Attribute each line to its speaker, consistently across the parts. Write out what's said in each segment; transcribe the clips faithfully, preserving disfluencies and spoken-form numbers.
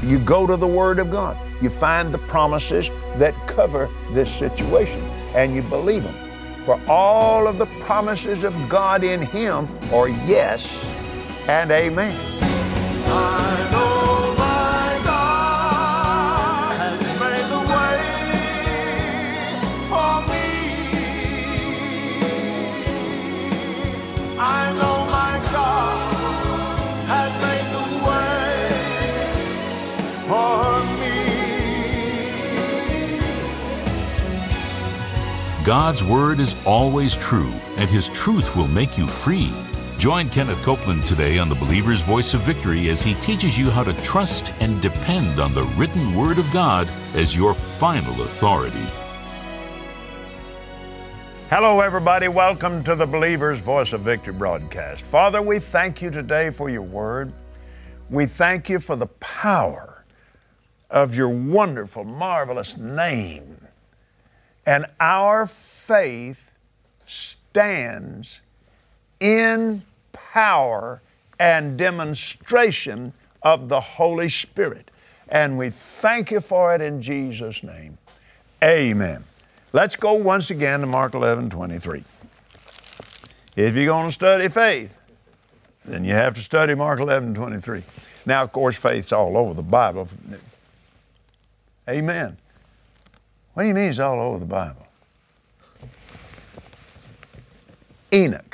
Speaker 1: You go to the Word of God. You find the promises that cover this situation, and you believe them. For all of the promises of God in Him are yes and amen.
Speaker 2: I know my God has made the way for me. I know my God has made the way for me.
Speaker 3: God's Word is always true, and His truth will make you free. Join Kenneth Copeland today on the Believer's Voice of Victory as he teaches you how to trust and depend on the written Word of God as your final authority.
Speaker 1: Hello, everybody. Welcome to the Believer's Voice of Victory broadcast. Father, we thank you today for your Word. We thank you for the power of your wonderful, marvelous name. And our faith stands in power and demonstration of the Holy Spirit. And we thank you for it in Jesus' name. Amen. Let's go once again to Mark eleven twenty-three. If you're going to study faith, then you have to study Mark eleven twenty-three. Now, of course, faith's all over the Bible. Amen. What do you mean it's all over the Bible? Enoch.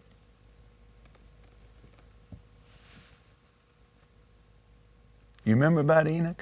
Speaker 1: You remember about Enoch?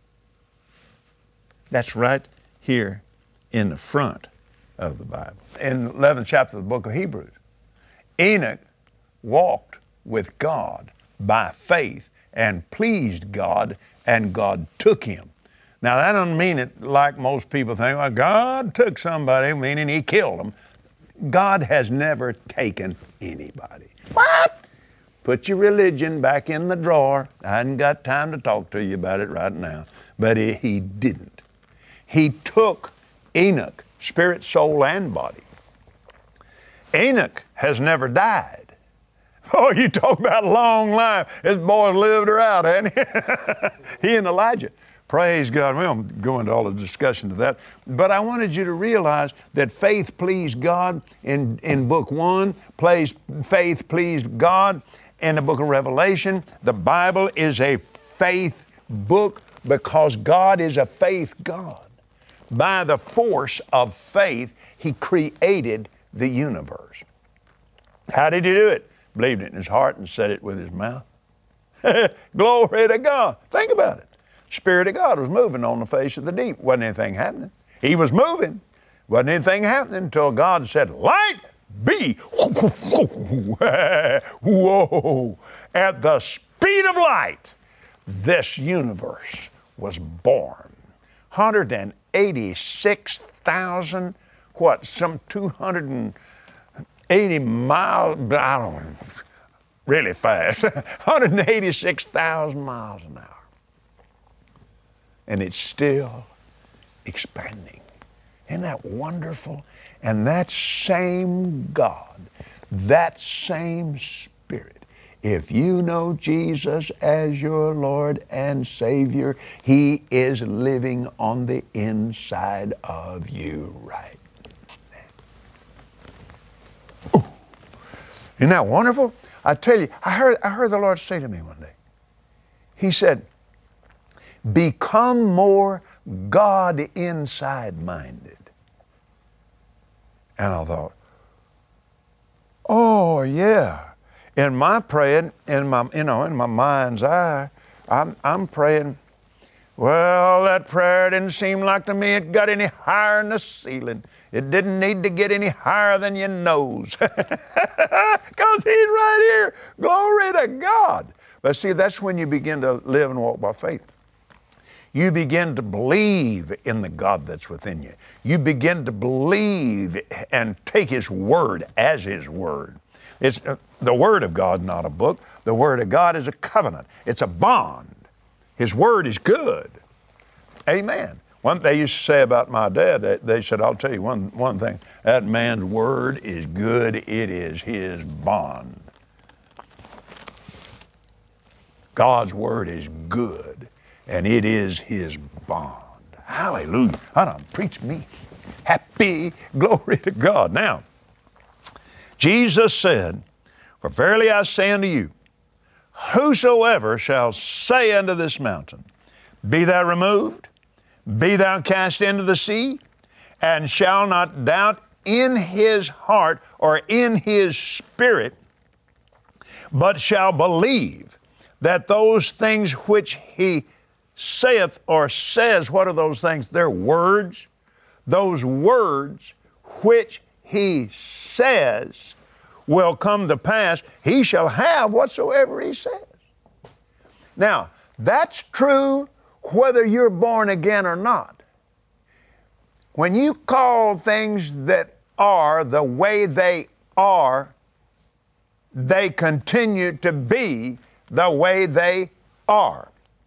Speaker 1: That's right here in the front of the Bible. In the eleventh chapter of the book of Hebrews, Enoch walked with God by faith and pleased God, and God took him. Now, that doesn't mean it like most people think, well, God took somebody, meaning He killed them. God has never taken anybody. What? Put your religion back in the drawer. I hadn't got time to talk to you about it right now. But he, he didn't. He took Enoch, spirit, soul, and body. Enoch has never died. Oh, you talk about a long life. This boy lived her out, hasn't he? He and Elijah. Praise God. We won't go into all the discussion of that. But I wanted you to realize that faith pleased God in, in book one. Plays, faith pleased God in the book of Revelation. The Bible is a faith book because God is a faith God. By the force of faith, He created the universe. How did He do it? Believed it in His heart and said it with His mouth. Glory to God. Think about it. Spirit of God was moving on the face of the deep. Wasn't anything happening. He was moving. Wasn't anything happening until God said, light be. Whoa. At the speed of light, this universe was born. one hundred eighty-six thousand, what, some two hundred eighty miles, I don't know, really fast, one hundred eighty-six thousand miles an hour. And it's still expanding. Isn't that wonderful? And that same God, that same Spirit, if you know Jesus as your Lord and Savior, He is living on the inside of you right now. Ooh. Isn't that wonderful? I tell you, I heard, I heard the Lord say to me one day, He said, become more God inside minded. And I thought, oh yeah. In my praying, in my, you know, in my mind's eye, I'm, I'm praying, well, that prayer didn't seem like to me it got any higher than the ceiling. It didn't need to get any higher than your nose. Because He's right here. Glory to God. But see, that's when you begin to live and walk by faith. You begin to believe in the God that's within you. You begin to believe and take His Word as His Word. It's uh, the Word of God, not a book. The Word of God is a covenant. It's a bond. His Word is good. Amen. One they used to say about my dad, they, they said, I'll tell you one, one thing, that man's Word is good. It is his bond. God's Word is good. and it is his bond. Hallelujah. I done preached me. Happy, glory to God. Now, Jesus said, for verily I say unto you, whosoever shall say unto this mountain, be thou removed, be thou cast into the sea, and shall not doubt in his heart or in his spirit, but shall believe that those things which he saith or says, what are those things? They're words. Those words which he says will come to pass. He shall have whatsoever he says. Now, that's true whether you're born again or not. When you call things that are the way they are, they continue to be the way they are.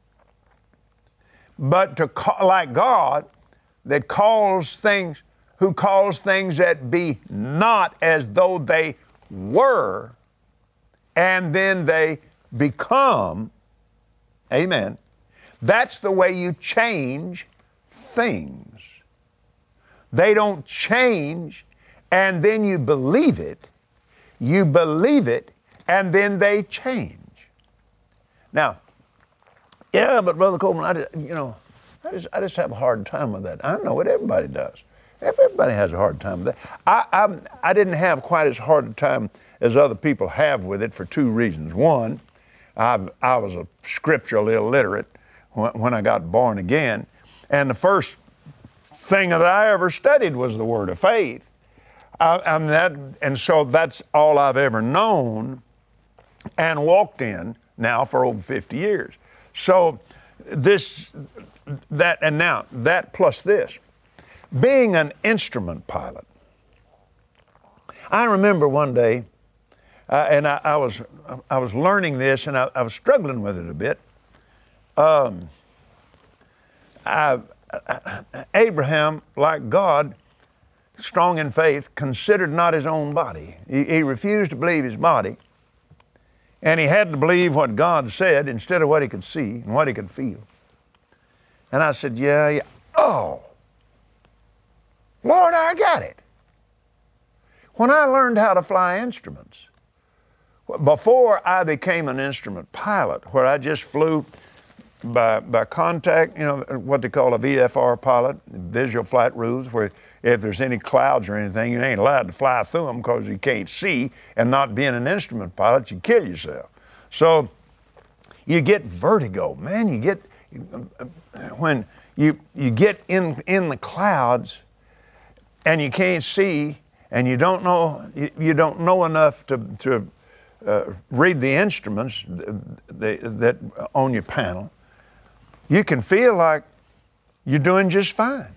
Speaker 1: But to call, like God, that calls things, who calls things that be not as though they were, and then they become, amen. That's the way you change things. They don't change, and then you believe it. You believe it, and then they change. Now, yeah, but Brother Copeland, I just, you know, I just, I just have a hard time with that. I know it, everybody does. Everybody has a hard time with that. I, I, I didn't have quite as hard a time as other people have with it for two reasons. One, I, I was a scriptural illiterate when, when I got born again, and the first thing that I ever studied was the Word of Faith. I, I mean that, and so that's all I've ever known and walked in now for over fifty years. So this, that, and now that plus this, being an instrument pilot. I remember one day, uh, and I, I was I was learning this, and I, I was struggling with it a bit. Um, I, Abraham, like God, strong in faith, considered not his own body. He, he refused to believe his body, and he had to believe what God said instead of what he could see and what he could feel. And I said, yeah, yeah. Oh, Lord, I got it. When I learned how to fly instruments, before I became an instrument pilot, where I just flew by, by contact, you know, what they call a V F R pilot, visual flight rules, where if there's any clouds or anything, you ain't allowed to fly through them because you can't see, and not being an instrument pilot, you kill yourself. So you get vertigo, man. You get, when you, you get in, in the clouds and you can't see, and you don't know, you, you don't know enough to, to uh, read the instruments that, that on your panel, you can feel like you're doing just fine.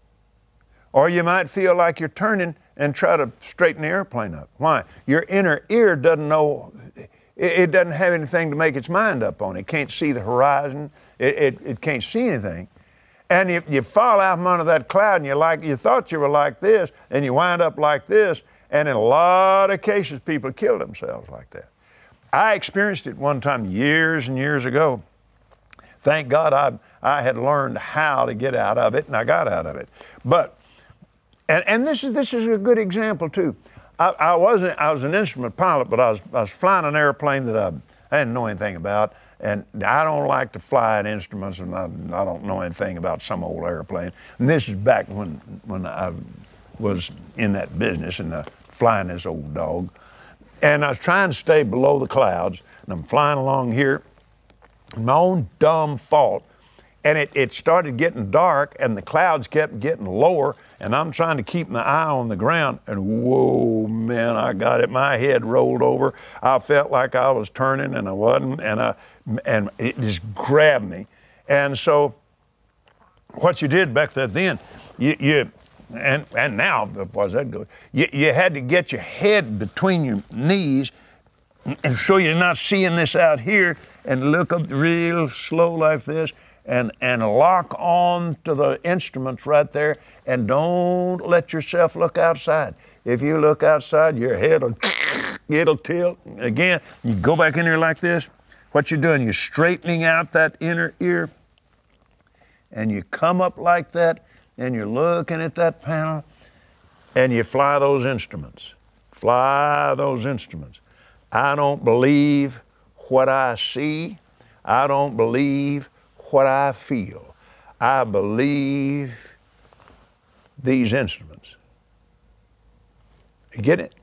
Speaker 1: Or you might feel like you're turning and try to straighten the airplane up. Why? Your inner ear doesn't know, it, it doesn't have anything to make its mind up on. It can't see the horizon. It, it, it can't see anything. And you, you fall out from under that cloud, and you like you thought you were like this, and you wind up like this. And in a lot of cases, people kill themselves like that. I experienced it one time years and years ago. Thank God I, I had learned how to get out of it, and I got out of it. But, and, and this is this is a good example too. I, I wasn't I was an instrument pilot, but I was I was flying an airplane that I, I didn't know anything about, and I don't like to fly in instruments, and I, I don't know anything about some old airplane. And this is back when when I was in that business and uh, flying this old dog, and I was trying to stay below the clouds, and I'm flying along here. My own dumb fault. And it, it started getting dark, and the clouds kept getting lower, and I'm trying to keep my eye on the ground, and whoa, man, I got it. My head rolled over. I felt like I was turning, and I wasn't, and I, and it just grabbed me. And so what you did back there then, you, you and, and now, as far as that goes, you, you had to get your head between your knees, and so you're not seeing this out here, and look up real slow like this, and, and lock on to the instruments right there, and don't let yourself look outside. If you look outside, your head will, it'll tilt. Again, you go back in there like this. What you're doing, you're straightening out that inner ear, and you come up like that, and you're looking at that panel, and you fly those instruments. Fly those instruments. I don't believe what I see. I don't believe what I feel. I believe these instruments. You get it?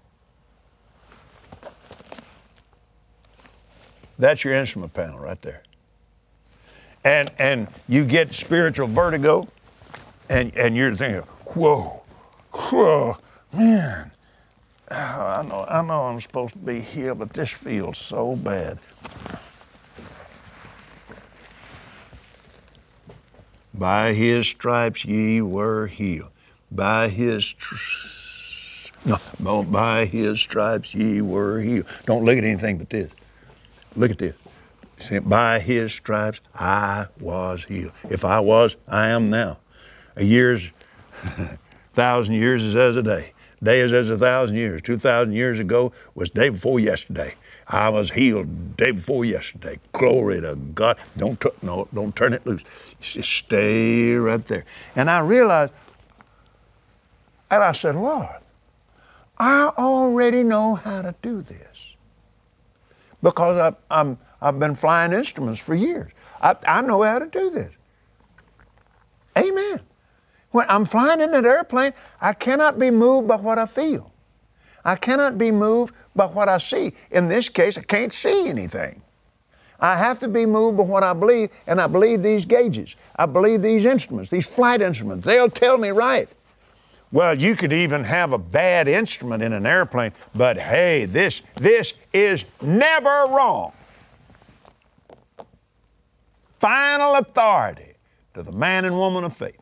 Speaker 1: That's your instrument panel right there. And and you get spiritual vertigo, and, and you're thinking, whoa, whoa, man, oh, I know, I know I'm supposed to be healed, but this feels so bad. By his stripes ye were healed. By his tr- no, no, by his stripes ye were healed. Don't look at anything but this. Look at this. See, by his stripes I was healed. If I was, I am now. A year's, thousand years is as a day. Day is as a thousand years. Two thousand years ago was day before yesterday. I was healed day before yesterday. Glory to God. Don't t- no, don't turn it loose. Just stay right there. And I realized, and I said, Lord, I already know how to do this because I, I'm, I've been flying instruments for years. I, I know how to do this. Amen. When I'm flying in an airplane, I cannot be moved by what I feel. I cannot be moved by what I see. In this case, I can't see anything. I have to be moved by what I believe, and I believe these gauges. I believe these instruments, these flight instruments. They'll tell me right. Well, you could even have a bad instrument in an airplane, but hey, this, this is never wrong. Final authority to the man and woman of faith.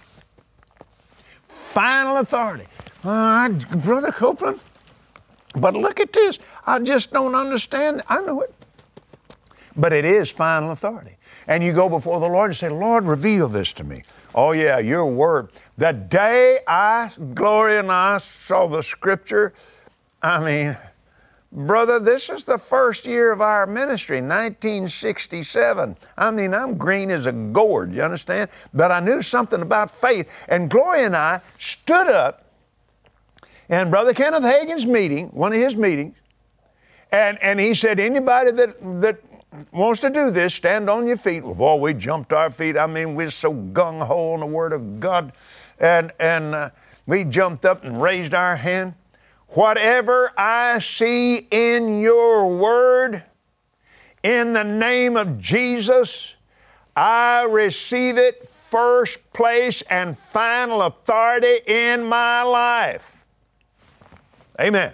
Speaker 1: Final authority. Uh, Brother Copeland, but look at this. I just don't understand. I know it. But it is final authority. And you go before the Lord and say, Lord, reveal this to me. Oh yeah, your word. The day I, Gloria and I saw the scripture, I mean, brother, this is the first year of our ministry, nineteen sixty-seven. I mean, I'm green as a gourd, you understand? But I knew something about faith. And Gloria and I stood up in Brother Kenneth Hagin's meeting, one of his meetings, and, and he said, anybody that, that wants to do this, stand on your feet. Well, boy, we jumped our feet. I mean, we're so gung-ho in the Word of God. And, and uh, we jumped up and raised our hand. Whatever I see in your word, in the name of Jesus, I receive it first place and final authority in my life. Amen.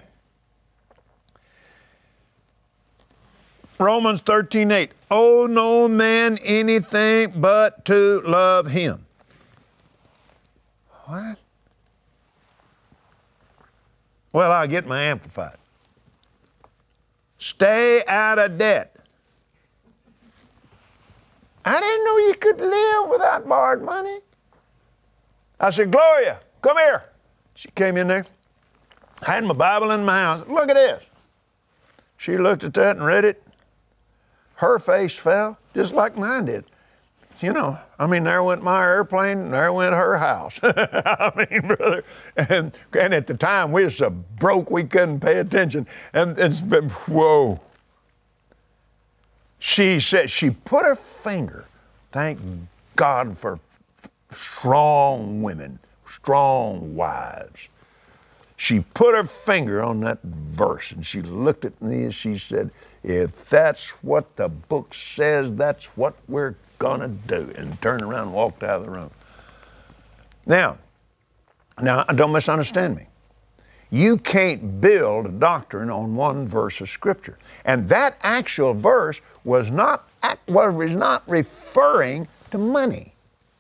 Speaker 1: Romans thirteen eight. Owe no man anything but to love him. What? Well, I'll get my amplified. Stay out of debt. I didn't know you could live without borrowed money. I said, Gloria, come here. She came in there. I had my Bible in my house. Look at this. She looked at that and read it. Her face fell just like mine did. You know, I mean, there went my airplane, and there went her house. I mean, brother, and, and at the time, we were so broke we couldn't pay attention. And it's been, whoa. She said, she put her finger, thank God for strong women, strong wives. She put her finger on that verse, and she looked at me and she said, if that's what the book says, that's what we're gonna do, and turned around and walked out of the room. Now, now don't misunderstand me. You can't build a doctrine on one verse of Scripture. And that actual verse was not, was not referring to money.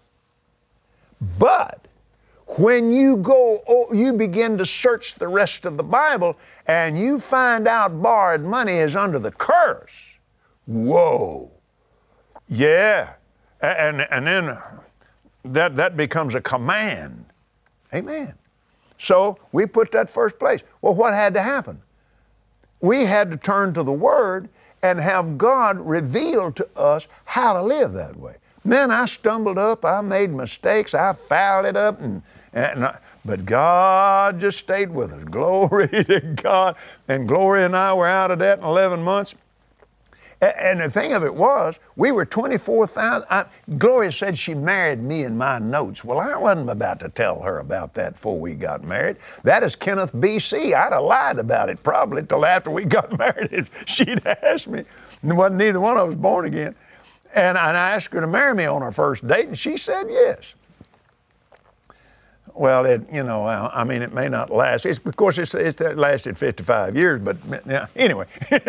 Speaker 1: But when you go, you begin to search the rest of the Bible and you find out borrowed money is under the curse. Whoa. Yeah. And, and then that, that becomes a command. Amen. So we put that first place. Well, what had to happen? We had to turn to the Word and have God reveal to us how to live that way. Man, I stumbled up, I made mistakes, I fouled it up, and, and I, but God just stayed with us. Glory to God. And Gloria and I were out of that in eleven months. And the thing of it was, we were twenty-four thousand. Gloria said she married me in my notes. Well, I wasn't about to tell her about that before we got married. That is Kenneth, B C. I'd have lied about it probably till after we got married if she'd asked me. And wasn't neither one of us born again. And I asked her to marry me on our first date, and she said yes. Well, it, you know, I mean, it may not last. It's, of course, it's, it lasted fifty-five years, but yeah, anyway.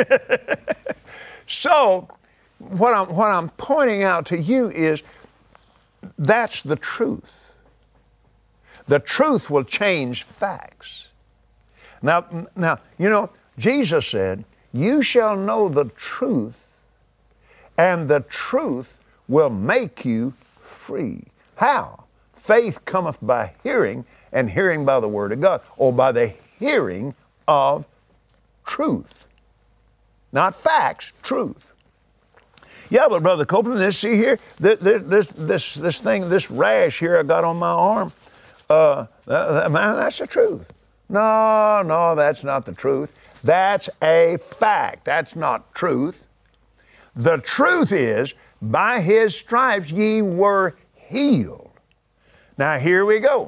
Speaker 1: So, what I'm, what I'm pointing out to you is that's the truth. The truth will change facts. Now, now, you know, Jesus said, you shall know the truth, and the truth will make you free. How? Faith cometh by hearing, and hearing by the Word of God, or by the hearing of truth. Not facts, truth. Yeah, but Brother Copeland, this, see here, this, this, this, this thing, this rash here I got on my arm, uh, that, man, that's the truth. No, no, that's not the truth. That's a fact. That's not truth. The truth is, by His stripes ye were healed. Now here we go.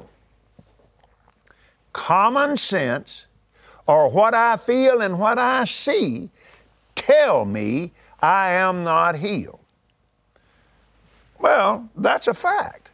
Speaker 1: Common sense, or what I feel and what I see, tell me I am not healed. Well, that's a fact.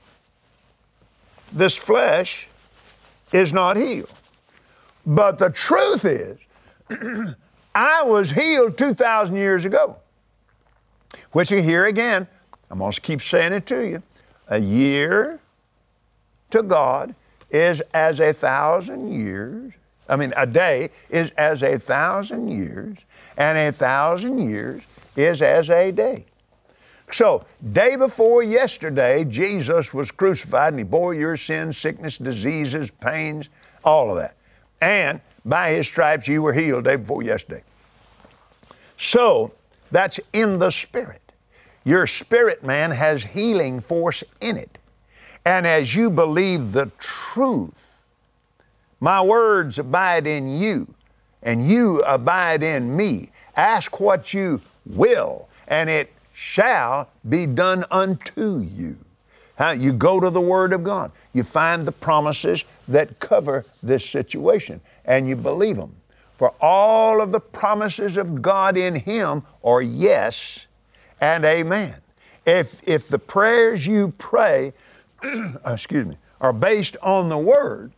Speaker 1: This flesh is not healed. But the truth is, I was healed two thousand years ago. Which here again, I'm going to keep saying it to you. A year to God is as a thousand years. I mean, a day is as a thousand years, and a thousand years is as a day. So, day before yesterday, Jesus was crucified, and He bore your sins, sickness, diseases, pains, all of that. And by His stripes you were healed day before yesterday. So, that's in the Spirit. Your spirit, man, has healing force in it. And as you believe the truth, my words abide in you, and you abide in me. Ask what you will, and it shall be done unto you. How you go to the Word of God. You find the promises that cover this situation, and you believe them. For all of the promises of God in Him are yes and amen. If, if the prayers you pray, excuse me, are based on the Word,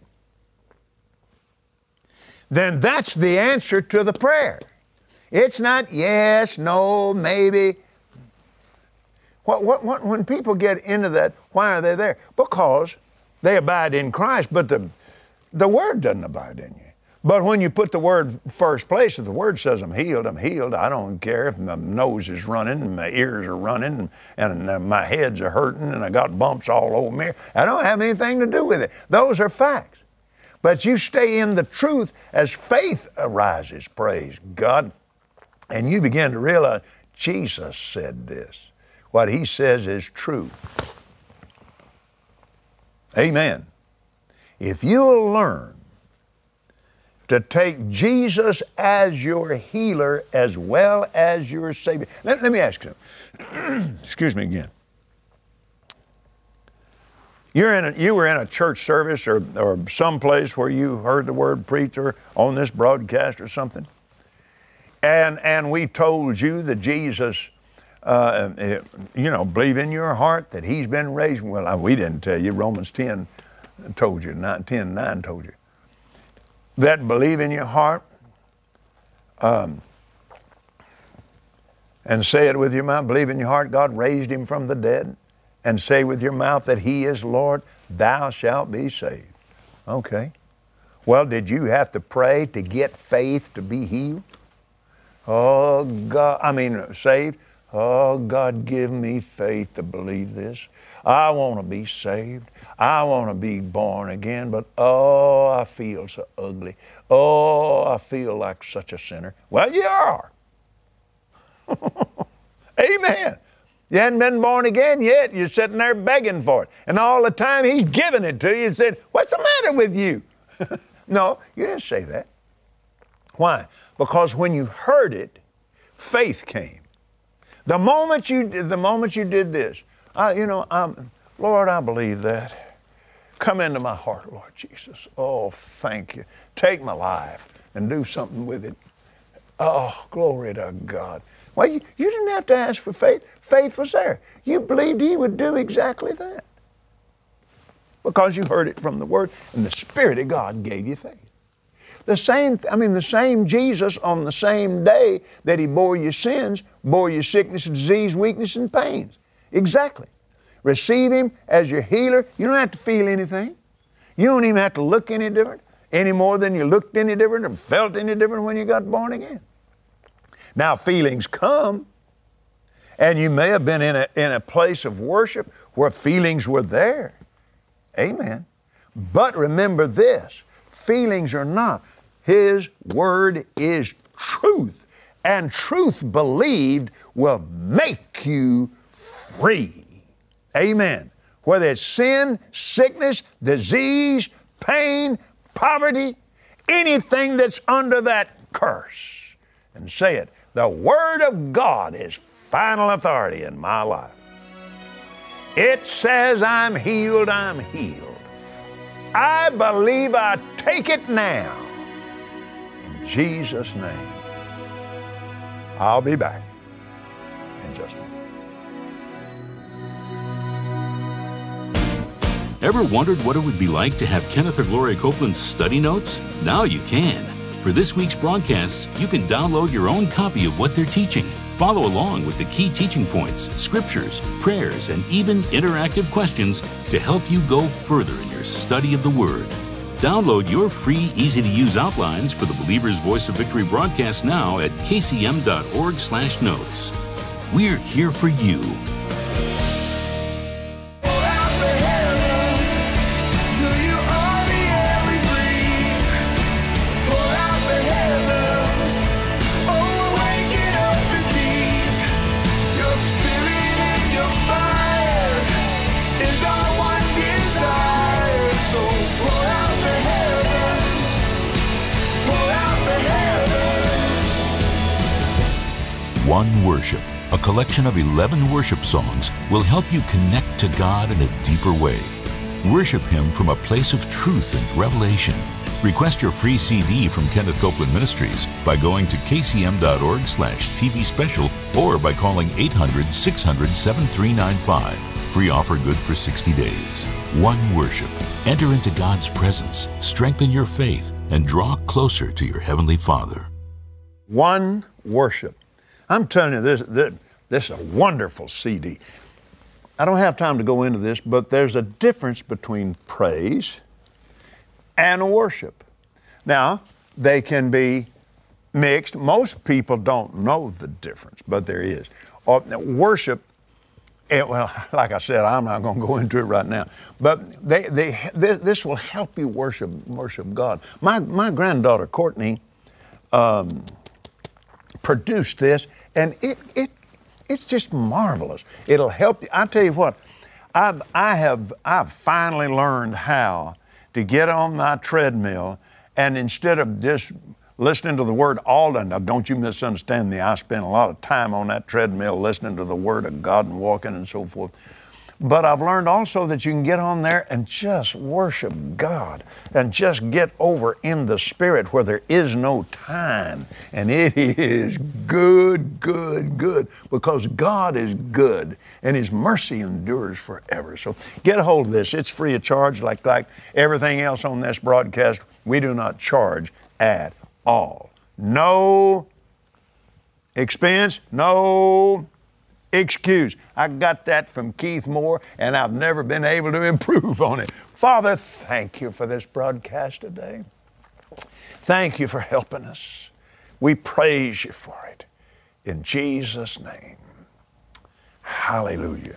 Speaker 1: then that's the answer to the prayer. It's not yes, no, maybe. What, what, what, when people get into that, why are they there? Because they abide in Christ, but the, the Word doesn't abide in you. But when you put the Word first place, if the Word says I'm healed, I'm healed. I don't care if my nose is running and my ears are running and, and my heads are hurting and I got bumps all over me. I don't have anything to do with it. Those are facts. But you stay in the truth as faith arises, praise God, and you begin to realize Jesus said this. What He says is true. Amen. If you'll learn to take Jesus as your healer as well as your Savior. Let, let me ask you something. Excuse me again. You're in a, you were in a church service or, or someplace where you heard the word preached or on this broadcast or something, and, and we told you that Jesus, uh, you know, believe in your heart that He's been raised. Well, we didn't tell you. Romans ten told you, ten nine told you. That believe in your heart um, and say it with your mouth. Believe in your heart God raised Him from the dead, and say with your mouth that He is Lord, thou shalt be saved. Okay. Well, did you have to pray to get faith to be healed? Oh, God, I mean, saved? Oh, God, give me faith to believe this. I want to be saved. I want to be born again, but oh, I feel so ugly. Oh, I feel like such a sinner. Well, you are. Amen. You hadn't been born again yet. You're sitting there begging for it. And all the time He's giving it to you. You said, what's the matter with you? No, you didn't say that. Why? Because when you heard it, faith came. The moment you, the moment you did this, I, you know, I'm, Lord, I believe that. Come into my heart, Lord Jesus. Oh, thank you. Take my life and do something with it. Oh, glory to God. Well, you, you didn't have to ask for faith. Faith was there. You believed He would do exactly that because you heard it from the Word, and the Spirit of God gave you faith. The same, I mean, the same Jesus on the same day that He bore your sins, bore your sickness, disease, weakness, and pains. Exactly. Receive Him as your healer. You don't have to feel anything. You don't even have to look any different, any more than you looked any different or felt any different when you got born again. Now, feelings come, and you may have been in a, in a place of worship where feelings were there. Amen. But remember this, feelings are not. His Word is truth, and truth believed will make you free. Amen. Whether it's sin, sickness, disease, pain, poverty, anything that's under that curse. And say it, the Word of God is final authority in my life. It says I'm healed, I'm healed. I believe I take it now. In Jesus' name. I'll be back in just a minute.
Speaker 3: Ever wondered what it would be like to have Kenneth or Gloria Copeland's study notes? Now you can. For this week's broadcasts, you can download your own copy of what they're teaching. Follow along with the key teaching points, scriptures, prayers, and even interactive questions to help you go further in your study of the Word. Download your free, easy-to-use outlines for the Believer's Voice of Victory broadcast now at k c m dot org slash notes. We're here for you. One Worship, a collection of eleven worship songs, will help you connect to God in a deeper way. Worship Him from a place of truth and revelation. Request your free C D from Kenneth Copeland Ministries by going to k c m dot org slash t v special or by calling eight hundred, six hundred, seven three nine five. Free offer good for sixty days. One Worship. Enter into God's presence, strengthen your faith, and draw closer to your Heavenly Father.
Speaker 1: One Worship. I'm telling you, this, this, this is a wonderful C D. I don't have time to go into this, but there's a difference between praise and worship. Now, they can be mixed. Most people don't know the difference, but there is. Or, worship, it, well, like I said, I'm not going to go into it right now, but they, they, this, this will help you worship, worship God. My, my granddaughter, Courtney, um, produced this, and it it it's just marvelous. It'll help you. I tell you what, I've I have I've finally learned how to get on my treadmill, and instead of just listening to the Word all day, now don't you misunderstand me, I spend a lot of time on that treadmill listening to the Word of God and walking and so forth. But I've learned also that you can get on there and just worship God and just get over in the Spirit where there is no time. And it is good, good, good, because God is good and His mercy endures forever. So get a hold of this. It's free of charge, like, like everything else on this broadcast. We do not charge at all. No expense, no excuse. I got that from Keith Moore, and I've never been able to improve on it. Father, thank you for this broadcast today. Thank you for helping us. We praise you for it. In Jesus' name. Hallelujah.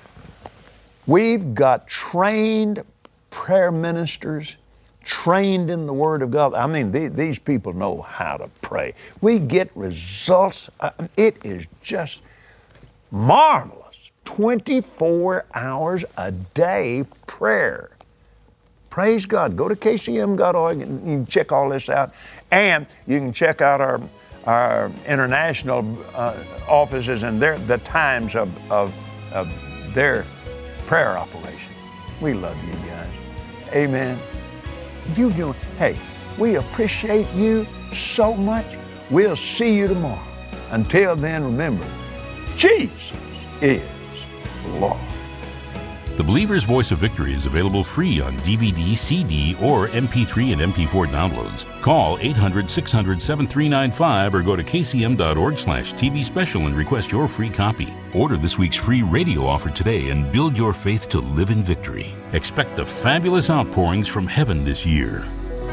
Speaker 1: We've got trained prayer ministers, trained in the Word of God. I mean, they, these people know how to pray. We get results. Uh, it is just marvelous twenty-four hours a day prayer. Praise God. Go to K C M dot org and you can check all this out. And you can check out our, our international uh, offices and their, the times of, of, of their prayer operation. We love you guys. Amen. You do. Hey, we appreciate you so much. We'll see you tomorrow. Until then, remember, Jesus is Lord.
Speaker 3: The Believer's Voice of Victory is available free on D V D, C D, or M P three and M P four downloads. Call eight hundred, six hundred, seven three nine five or go to K C M dot org slash T V special and request your free copy. Order this week's free radio offer today and build your faith to live in victory. Expect the fabulous outpourings from heaven this year.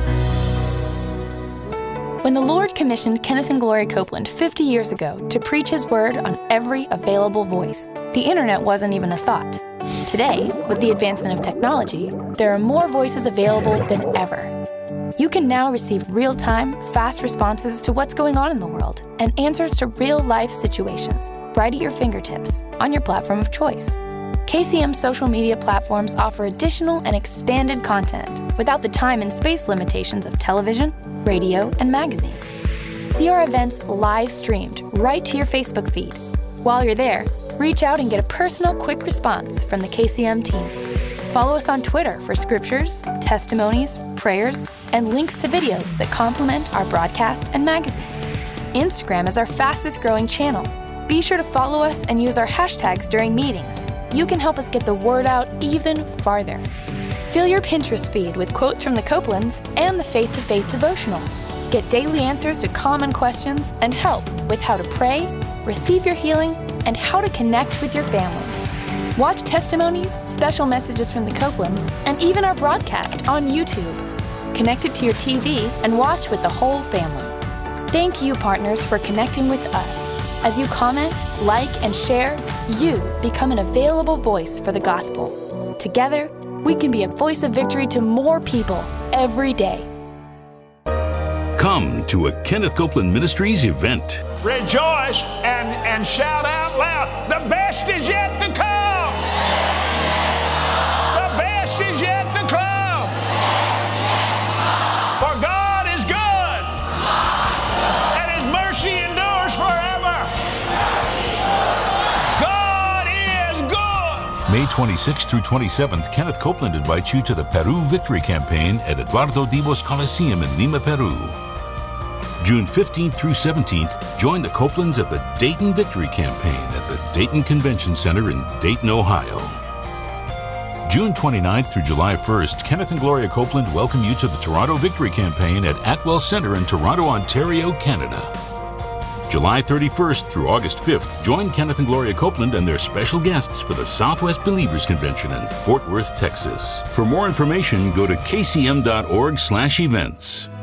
Speaker 4: When the Lord commissioned Kenneth and Gloria Copeland fifty years ago to preach His Word on every available voice, the internet wasn't even a thought. Today, with the advancement of technology, there are more voices available than ever. You can now receive real-time, fast responses to what's going on in the world and answers to real-life situations right at your fingertips on your platform of choice. K C M social media platforms offer additional and expanded content without the time and space limitations of television, radio, and magazine. See our events live streamed right to your Facebook feed. While you're there, reach out and get a personal, quick response from the K C M team. Follow us on Twitter for scriptures, testimonies, prayers, and links to videos that complement our broadcast and magazine. Instagram is our fastest growing channel. Be sure to follow us and use our hashtags during meetings. You can help us get the word out even farther. Fill your Pinterest feed with quotes from the Copelands and the Faith to Faith devotional. Get daily answers to common questions and help with how to pray, receive your healing, and how to connect with your family. Watch testimonies, special messages from the Copelands, and even our broadcast on YouTube. Connect it to your T V and watch with the whole family. Thank you, partners, for connecting with us. As you comment, like, and share, you become an available voice for the gospel. Together, we can be a voice of victory to more people every day.
Speaker 3: Come to a Kenneth Copeland Ministries event.
Speaker 1: Rejoice and, and shout out loud. The best is yet to come. The best is yet to come. For God is good. And His mercy endures forever. God is good.
Speaker 3: May twenty-sixth through twenty-seventh, Kenneth Copeland invites you to the Peru Victory Campaign at Eduardo Dibos Coliseum in Lima, Peru. June fifteenth through seventeenth, join the Copelands at the Dayton Victory Campaign at the Dayton Convention Center in Dayton, Ohio. June twenty-ninth through July first, Kenneth and Gloria Copeland welcome you to the Toronto Victory Campaign at Atwell Center in Toronto, Ontario, Canada. July thirty-first through August fifth, join Kenneth and Gloria Copeland and their special guests for the Southwest Believers Convention in Fort Worth, Texas. For more information, go to K C M dot org slash events.